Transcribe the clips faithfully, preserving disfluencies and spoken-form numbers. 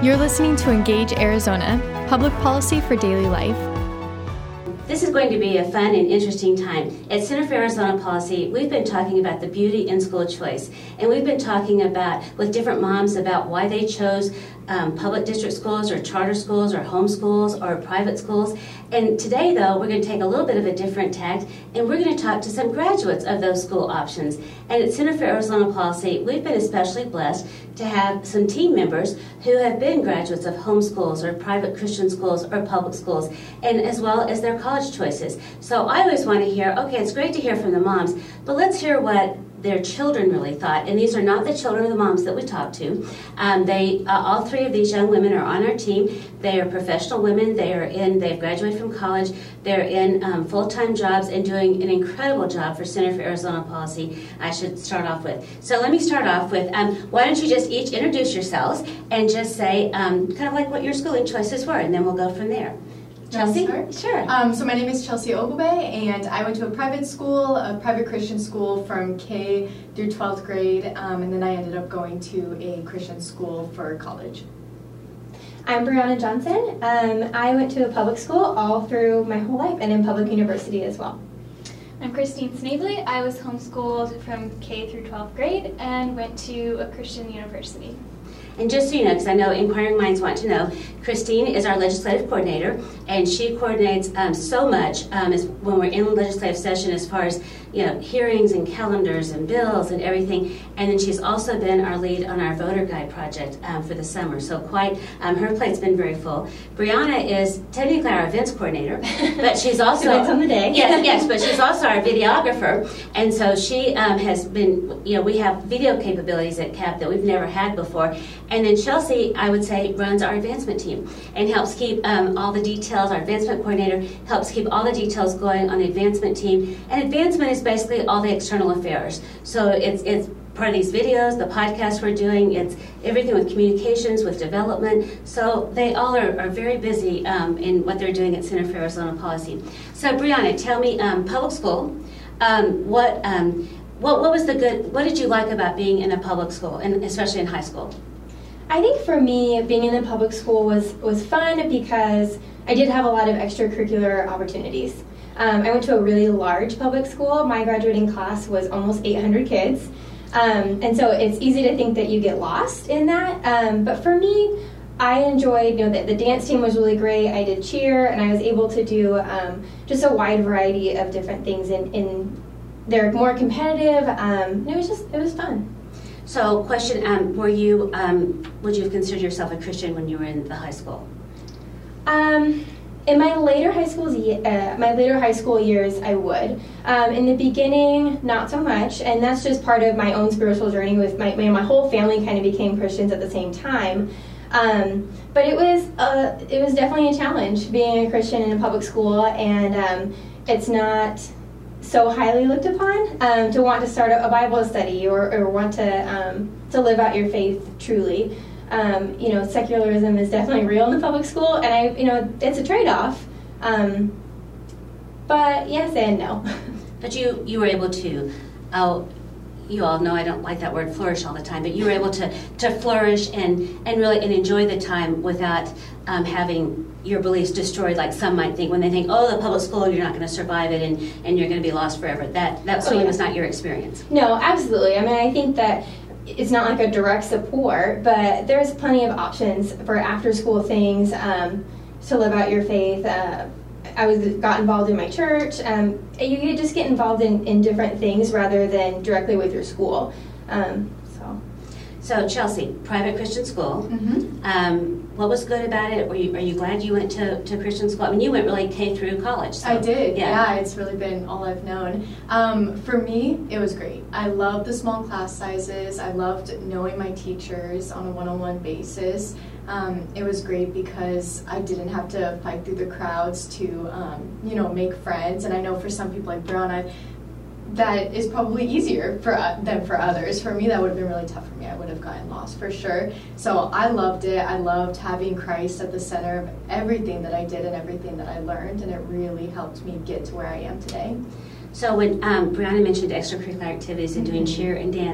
You're listening to Engage Arizona, public policy for daily life. This is going to be a fun and interesting time. At Center for Arizona Policy, we've been talking about the beauty in school choice. And we've been talking about, with different moms, about why they chose um, public district schools or charter schools or home schools or private schools. And today, though, we're going to take a little bit of a different tact, and we're going to talk to some graduates of those school options. And at Center for Arizona Policy, we've been especially blessed to have some team members who have been graduates of home schools or private Christian schools or public schools, and as well as their college choices. So I always want to hear, okay, it's great to hear from the moms, but let's hear what their children really thought. And these are not the children of the moms that we talked to. Um, they, uh, all three of these young women are on our team. They are professional women. They are in, they've graduated from college. They're in um, full-time jobs and doing an incredible job for Center for Arizona Policy. I should start off with. So let me start off with, um, why don't you just each introduce yourselves and just say um, kind of like what your schooling choices were, and then we'll go from there. Chelsea? Sure. Um, so my name is Chelsea Ogube, and I went to a private school, a private Christian school from K through twelfth grade, um, and then I ended up going to a Christian school for college. I'm Brianna Johnson. Um, I went to a public school all through my whole life and in public university as well. I'm Christine Snavely. I was homeschooled from K through twelfth grade and went to a Christian university. And just so you know, because I know inquiring minds want to know, Christine is our legislative coordinator, and she coordinates um, so much um, as when we're in legislative session as far as, you know, hearings and calendars and bills and everything. And then she's also been our lead on our voter guide project um, for the summer. So quite, um, her plate's been very full. Brianna is technically our events coordinator, but she's also Depends on the day. yes, yes, but she's also our videographer, and so she um, has been. You know, we have video capabilities at C A P that we've never had before. And then Chelsea, I would say, runs our advancement team and helps keep um, all the details. Our advancement coordinator helps keep all the details going on the advancement team. And advancement is basically all the external affairs. So it's it's part of these videos, the podcast we're doing, it's everything with communications, with development. So they all are, are very busy um, in what they're doing at Center for Arizona Policy. So Brianna, tell me, um, public school, um, what, um, what what was the good, what did you like about being in a public school, and especially in high school? I think for me, being in the public school was, was fun because I did have a lot of extracurricular opportunities. Um, I went to a really large public school. My graduating class was almost eight hundred kids. Um, and so it's easy to think that you get lost in that. Um, but for me, I enjoyed, you know, the, the dance team was really great. I did cheer, and I was able to do um, just a wide variety of different things. In, in they're more competitive. Um, it was just, it was fun. So, question: um, Were you? Um, would you have considered yourself a Christian when you were in the high school? Um, in my later high school, uh, my later high school years, I would. Um, in the beginning, not so much, and that's just part of my own spiritual journey. With my my, my whole family, kind of became Christians at the same time. Um, but it was uh, it was definitely a challenge being a Christian in a public school, and um, it's not so highly looked upon um, to want to start a Bible study or, or want to um, to live out your faith truly. Um, you know, secularism is definitely real in the public school, and I, you know, it's a trade-off. Um, but yes and no. But you you were able to. Oh, you all know I don't like that word flourish all the time, but you were able to to flourish and and really and enjoy the time without um, having your beliefs destroyed, like some might think when they think, oh, the public school, you're not going to survive it, and, and you're going to be lost forever. That that certainly oh, yeah. was not your experience. No, absolutely. I mean, I think that it's not like a direct support, but there's plenty of options for after-school things um, to live out your faith. Uh, I was got involved in my church. Um, you could just get involved in, in different things rather than directly with your school. Um, so. So Chelsea, private Christian school. Mm-hmm. Um, what was good about it? Were you, are you glad you went to, to Christian school? I mean, you went really K through college. So, I did, yeah. yeah. It's really been all I've known. Um, for me, it was great. I loved the small class sizes. I loved knowing my teachers on a one-on-one basis. Um, it was great because I didn't have to fight through the crowds to, um, you know, make friends. And I know for some people like Brianna, that is probably easier for uh, than for others. For me, that would have been really tough for me. I would have gotten lost for sure. So I loved it. I loved having Christ at the center of everything that I did and everything that I learned, and it really helped me get to where I am today. So when um, Brianna mentioned extracurricular activities and doing cheer and dance,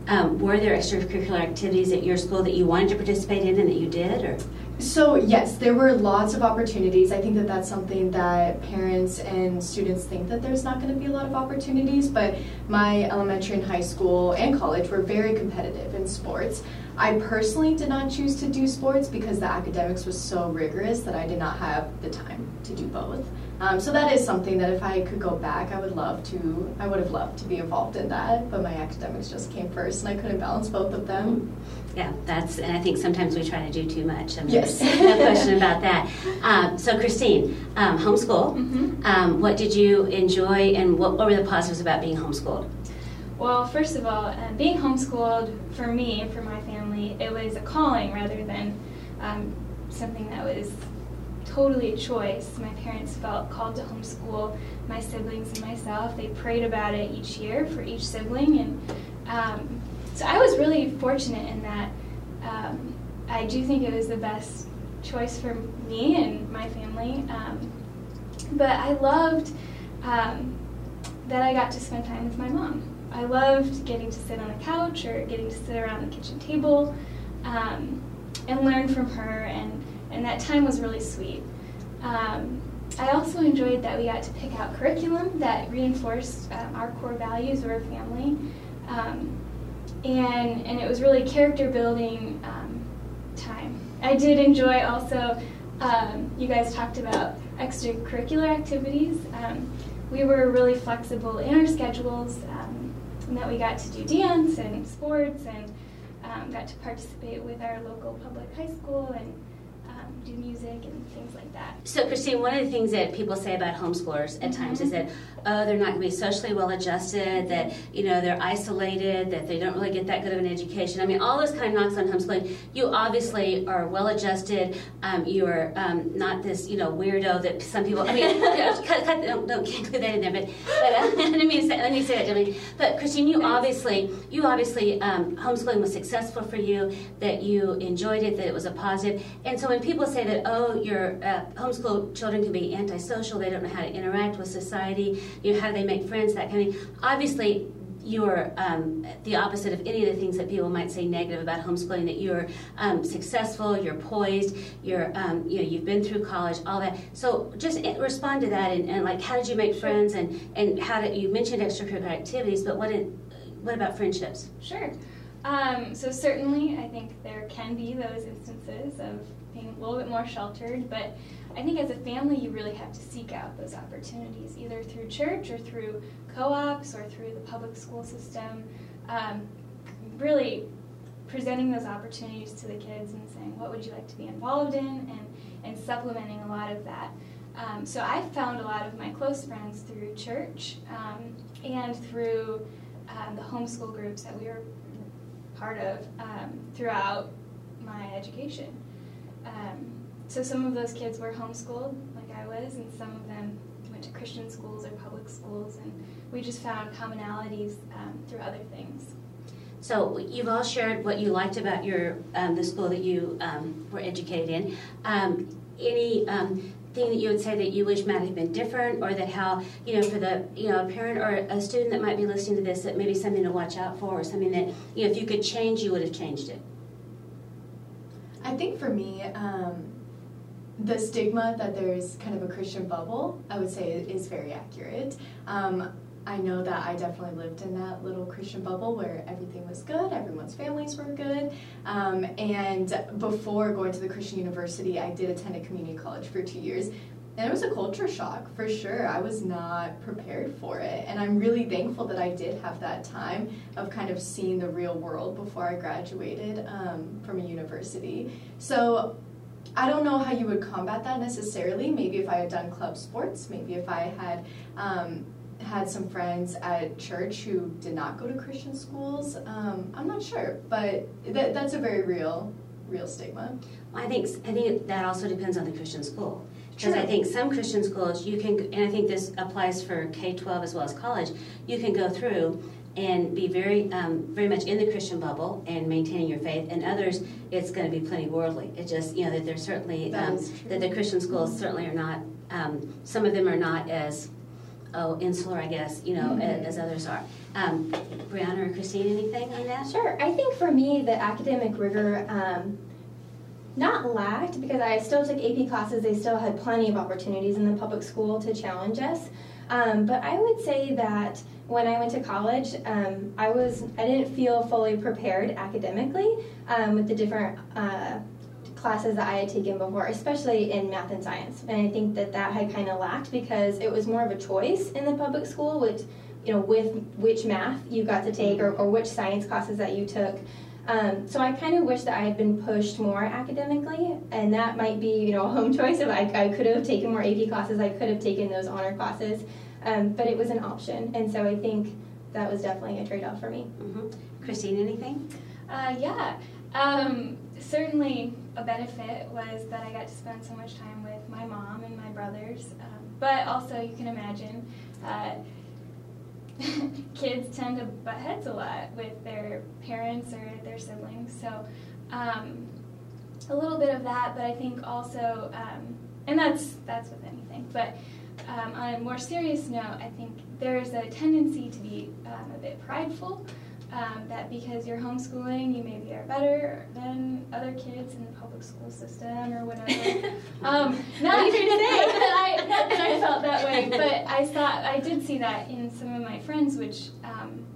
um, were there extracurricular activities at your school that you wanted to participate in and that you did? Or So yes, there were lots of opportunities. I think that that's something that parents and students think that there's not going to be a lot of opportunities, but my elementary and high school and college were very competitive in sports. I personally did not choose to do sports because the academics was so rigorous that I did not have the time to do both. Um, so that is something that if I could go back, I would love to, I would have loved to be involved in that, but my academics just came first and I couldn't balance both of them. Yeah, that's, and I think sometimes we try to do too much. I mean, Yes. No question about that. Um, so Christine, um, homeschool, Mm-hmm. um, what did you enjoy and what, what were the positives about being homeschooled? Well, first of all, uh, being homeschooled for me and for my family, it was a calling rather than um, something that was totally a choice. My parents felt called to homeschool my siblings and myself. They prayed about it each year for each sibling, and um, so I was really fortunate in that. Um, I do think it was the best choice for me and my family, um, but I loved um, that I got to spend time with my mom. I loved getting to sit on the couch or getting to sit around the kitchen table um, and learn from her, and, and that time was really sweet. Um, I also enjoyed that we got to pick out curriculum that reinforced um, our core values of our family, um, and, and it was really character building um, time. I did enjoy also, um, you guys talked about extracurricular activities. Um, we were really flexible in our schedules, um, and that we got to do dance and sports and um, got to participate with our local public high school and um, do music and things like that. So Christine, one of the things that people say about homeschoolers at times is that, oh, they're not going to be socially well adjusted, that, you know, they're isolated, that they don't really get that good of an education. I mean, all those kind of knocks on homeschooling. You obviously are well adjusted. Um, you are um, not this, you know, weirdo that some people, I mean, cut, cut, don't, don't include that in there, but, but uh, let, me say, let me say that, Jimmy. But Christine, you obviously, you obviously, um, homeschooling was successful for you, that you enjoyed it, that it was a positive. And so when people say that, oh, your uh, homeschool children can be antisocial, they don't know how to interact with society, you know, how do they make friends, that kind of thing. Obviously, you're um, the opposite of any of the things that people might say negative about homeschooling, that you're um, successful, you're poised, you're, um, you know, you've been through college, all that. So just respond to that, and, and like, how did you make friends, and, and how did, you mentioned extracurricular activities, but what did, what about friendships? Sure. Um, so certainly, I think there can be those instances of being a little bit more sheltered, but I think as a family, you really have to seek out those opportunities, either through church or through co-ops or through the public school system, um, really presenting those opportunities to the kids and saying, what would you like to be involved in, and, and supplementing a lot of that. Um, so I found a lot of my close friends through church um, and through um, the homeschool groups that we were part of um, throughout my education. Um, so some of those kids were homeschooled, like I was, and some of them went to Christian schools or public schools, and we just found commonalities um, through other things. So you've all shared what you liked about your um, the school that you um, were educated in. Um, any um, thing that you would say that you wish might have been different, or that how, you know, for the, you know, a parent or a student that might be listening to this, that maybe something to watch out for, or something that, you know, if you could change, you would have changed it? I think for me, um, the stigma that there's kind of a Christian bubble, I would say is very accurate. Um, I know that I definitely lived in that little Christian bubble where everything was good, everyone's families were good, um, and before going to the Christian university, I did attend a community college for two years, and it was a culture shock, for sure. I was not prepared for it, and I'm really thankful that I did have that time of kind of seeing the real world before I graduated um, from a university. So I don't know how you would combat that necessarily. Maybe if I had done club sports, maybe if I had um, had some friends at church who did not go to Christian schools. Um, I'm not sure, but that, that's a very real, real stigma. I think I think that also depends on the Christian school. Because I think some Christian schools, you can, and I think this applies for K twelve as well as college, you can go through and be very um, very much in the Christian bubble and maintaining your faith, and others, it's going to be plenty worldly. It just, you know, that there's certainly, That um, is true. that the Christian schools certainly are not, um, some of them are not as oh, insular, I guess, you know, mm-hmm. as, as others are. Um, Brianna or Christine, anything on that? Sure. I think for me, the academic rigor um, not lacked, because I still took A P classes. They still had plenty of opportunities in the public school to challenge us. Um, but I would say that when I went to college, um, I was I didn't feel fully prepared academically um, with the different uh, classes that I had taken before, especially in math and science. And I think that that had kind of lacked because it was more of a choice in the public school, which, you know, with which math you got to take or, or which science classes that you took. Um, so I kind of wish that I had been pushed more academically, and that might be, you know, a home choice. If I, I could have taken more A P classes, I could have taken those honor classes, um, but it was an option, and so I think that was definitely a trade-off for me. Mm-hmm. Christine, anything? Uh, yeah, um, certainly a benefit was that I got to spend so much time with my mom and my brothers, um, but also you can imagine uh, kids tend to butt heads a lot with their parents or their siblings, so um, a little bit of that, but I think also, um, and that's that's with anything, but um, on a more serious note, I think there's a tendency to be um, a bit prideful, um, that because you're homeschooling, you maybe are better than other kids in the public school system or whatever. um, not, that I, not that I felt that way, but I thought I did see that in some of my friends, which, um,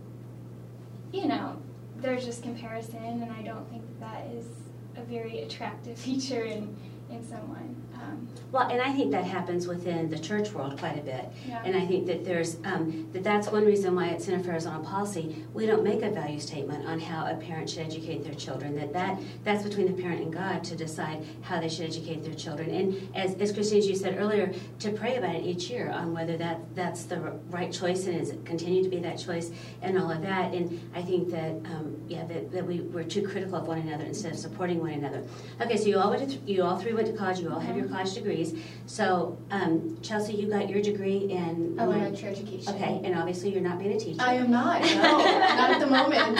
you know, there's just comparison, and I don't think that, that is a very attractive feature in, in someone. Um, well, and I think that happens within the church world quite a bit. Yeah. And I think that there's um, that that's one reason why at Center for Arizona Policy we don't make a value statement on how a parent should educate their children. That, that that's between the parent and God to decide how they should educate their children. And as, as Christine, as you said earlier, to pray about it each year on whether that that's the right choice and is it continue to be that choice and all of that. And I think that um, yeah that, that we we're too critical of one another instead of supporting one another. Okay, so you all went to th- you all three went to college. You all have your college degrees. So, um, Chelsea, you got your degree in elementary education. Okay, and obviously you're not being a teacher. I am not. No, not at the moment.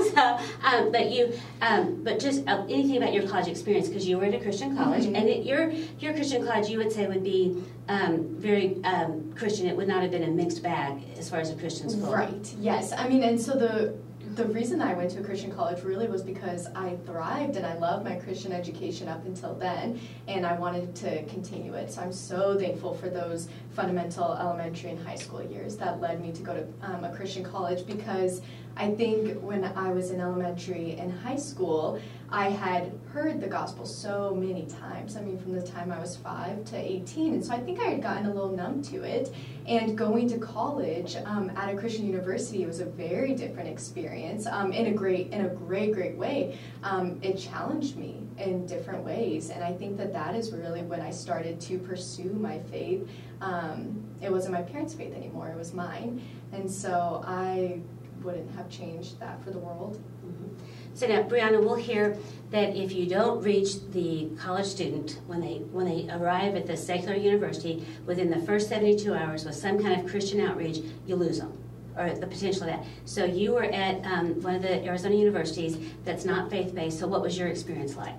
so, um, but you, um, but just uh, anything about your college experience, because you were at a Christian college, mm-hmm. and it, your your Christian college, you would say, would be um, very um, Christian. It would not have been a mixed bag as far as a Christian school. Right. Yes. I mean, and so the. The reason I went to a Christian college really was because I thrived and I loved my Christian education up until then, and I wanted to continue it. So I'm so thankful for those fundamental elementary and high school years that led me to go to um, a Christian college, because I think when I was in elementary and high school, I had heard the gospel so many times. I mean, from the time I was five to eighteen, and so I think I had gotten a little numb to it. And going to college um, at a Christian university was a very different experience um, in a great, in a great, great way. Um, it challenged me in different ways, and I think that that is really when I started to pursue my faith. Um, it wasn't my parents' faith anymore; it was mine, and so I wouldn't have changed that for the world. Mm-hmm. So now, Brianna, we'll hear that if you don't reach the college student when they when they arrive at the secular university within the first seventy-two hours with some kind of Christian outreach, you lose them, or the potential of that. So you were at um, one of the Arizona universities that's not faith-based, so what was your experience like?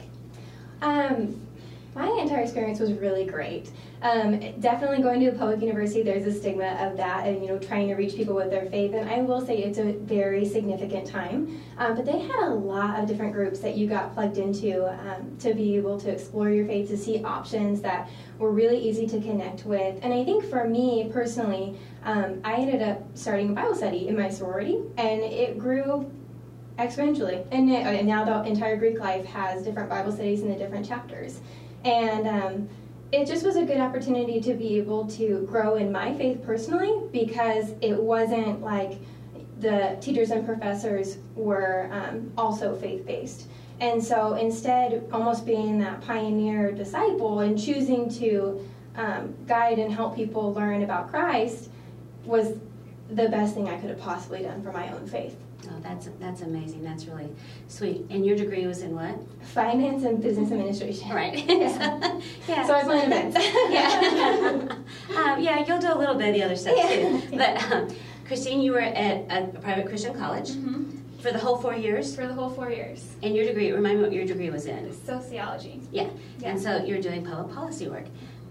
Um, my entire experience was really great. Um, definitely going to a public university, there's a stigma of that and, you know, trying to reach people with their faith. And I will say it's a very significant time. Um, but they had a lot of different groups that you got plugged into um, to be able to explore your faith, to see options that were really easy to connect with. And I think for me personally, um, I ended up starting a Bible study in my sorority, and it grew exponentially. And, it, and now the entire Greek life has different Bible studies in the different chapters. And um, it just was a good opportunity to be able to grow in my faith personally, because it wasn't like the teachers and professors were um, also faith-based. And so instead, almost being that pioneer disciple and choosing to um, guide and help people learn about Christ was the best thing I could have possibly done for my own faith. Oh, that's that's amazing. That's really sweet. And your degree was in what? Finance and business administration. Right. Yeah. yeah. So I plan events. yeah. um, yeah, you'll do a little bit of the other stuff yeah. too. But um, Christine, you were at a private Christian college mm-hmm. for the whole four years? For the whole four years. And your degree, remind me what your degree was in. Sociology. Yeah. yeah. And so you're doing public policy work.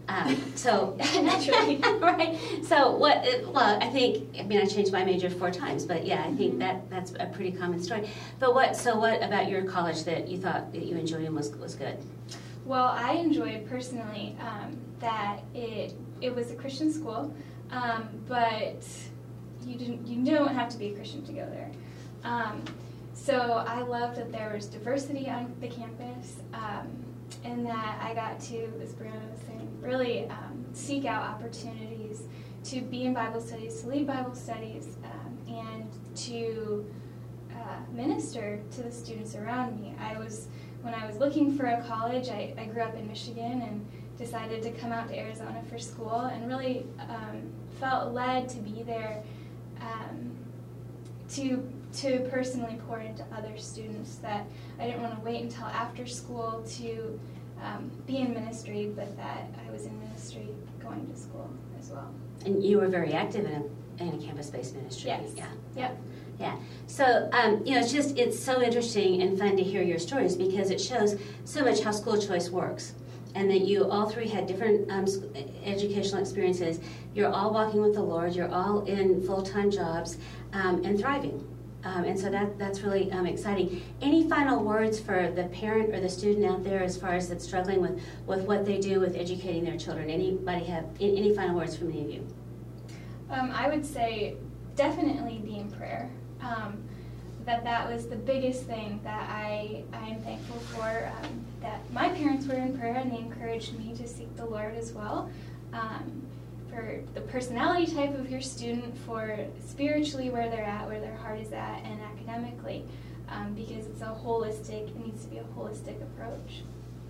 Um, so naturally, right? So what? Well, I think I mean I changed my major four times, but yeah, I think that that's a pretty common story. But what? So what about your college that you thought that you enjoyed and was was good? Well, I enjoyed personally um, that it it was a Christian school, um, but you didn't you don't have to be a Christian to go there. Um, so I loved that there was diversity on the campus. Um, And that I got to, as Brianna was saying, really um, seek out opportunities to be in Bible studies, to lead Bible studies, um, and to uh, minister to the students around me. I was, when I was looking for a college, I, I grew up in Michigan and decided to come out to Arizona for school, and really um, felt led to be there um, to to personally pour into other students, that I didn't want to wait until after school to um, be in ministry, but that I was in ministry going to school as well. And you were very active in a, in a campus-based ministry. Yes. Yeah. Yep. Yeah. So, um, you know, it's just, it's so interesting and fun to hear your stories because it shows so much how school choice works. And that you all three had different um, educational experiences. You're all walking with the Lord. You're all in full-time jobs um, and thriving. Um, and so that that's really um, exciting. Any final words for the parent or the student out there as far as that's struggling with, with what they do with educating their children? Anybody have any final words from any of you? Um, I would say definitely be in prayer. Um, that that was the biggest thing that I, I am thankful for, um, that my parents were in prayer and they encouraged me to seek the Lord as well. Um, for the personality type of your student, for spiritually where they're at, where their heart is at, and academically, um, because it's a holistic, it needs to be a holistic approach.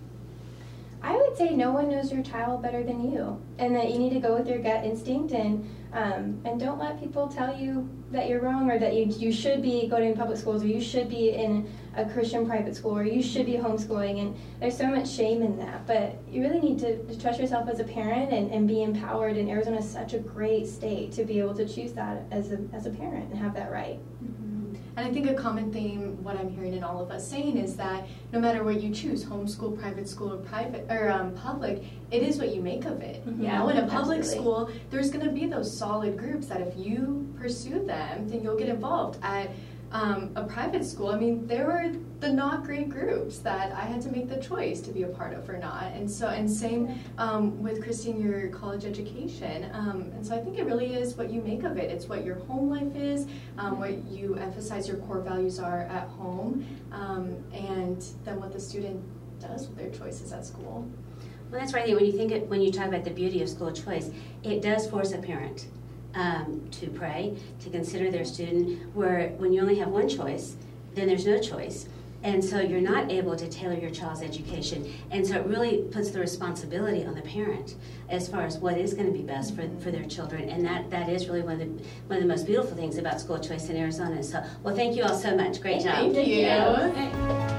I would say no one knows your child better than you, and that you need to go with your gut instinct, and um, and don't let people tell you that you're wrong, or that you you should be going to public schools, or you should be in a Christian private school, or you should be homeschooling. And there's so much shame in that, but you really need to, to trust yourself as a parent and, and be empowered. And Arizona is such a great state to be able to choose that as a as a parent and have that right. And I think a common theme, what I'm hearing in all of us saying, is that no matter what you choose, homeschool, private school, or private or um, public, it is what you make of it. Mm-hmm. You know, in a public Absolutely. school, there's going to be those solid groups that if you pursue them, then you'll get involved. At um, a private school, I mean, there were the not great groups that I had to make the choice to be a part of or not. And so, and same um, with Christine, your college education. Um, and so I think it really is what you make of it. It's what your home life is, um, what you emphasize your core values are at home, um, and then what the student does with their choices at school. Well, that's right. When you think it, when you talk about the beauty of school choice, it does force a parent um, to pray, to consider their student. Where when you only have one choice, then there's no choice. And so you're not able to tailor your child's education. And so it really puts the responsibility on the parent as far as what is going to be best for, for their children. And that, that is really one of the one of the most beautiful things about school choice in Arizona. So, well, thank you all so much. Great job. Thank you. Thank you.